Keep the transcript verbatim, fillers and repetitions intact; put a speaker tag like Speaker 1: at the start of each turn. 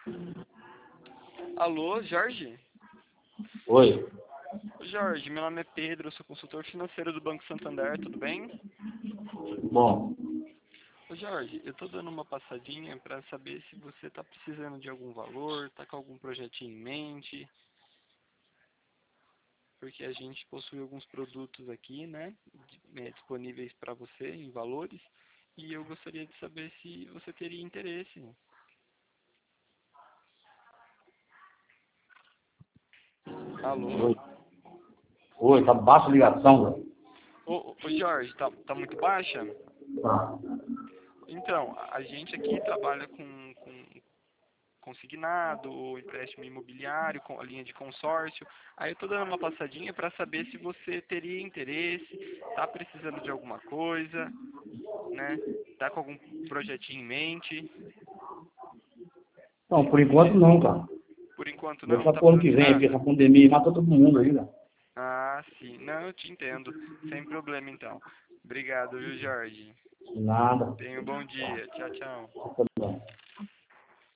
Speaker 1: Alô, Jorge?
Speaker 2: Oi.
Speaker 1: Jorge, meu nome é Pedro, eu sou consultor financeiro do Banco Santander, tudo bem?
Speaker 2: Bom,
Speaker 1: Ô Jorge, eu tô dando uma passadinha para saber se você tá precisando de algum valor, tá com algum projetinho em mente, porque a gente possui alguns produtos aqui, né, di- eh, disponíveis para você em valores, e eu gostaria de saber se você teria interesse. Alô?
Speaker 2: oi. Oi, tá baixa a ligação, velho.
Speaker 1: Ô, ô Jorge, tá, tá muito baixa?
Speaker 2: Tá.
Speaker 1: Então, a a gente aqui trabalha com, com consignado, ou empréstimo imobiliário, com a linha de consórcio. Aí eu estou dando uma passadinha para saber se você teria interesse, está precisando de alguma coisa, né? Está com algum projetinho em mente.
Speaker 2: Não, por enquanto não, cara.
Speaker 1: Por enquanto não, não
Speaker 2: Deixa
Speaker 1: está
Speaker 2: pro ano que
Speaker 1: precisando de
Speaker 2: vem, porque
Speaker 1: nada?
Speaker 2: essa pandemia mata todo mundo ainda.
Speaker 1: Ah, sim. Não, eu te entendo. Sem problema então. Obrigado, viu, Jorge?
Speaker 2: Nada.
Speaker 1: Tenha um bom dia. Tchau, tchau.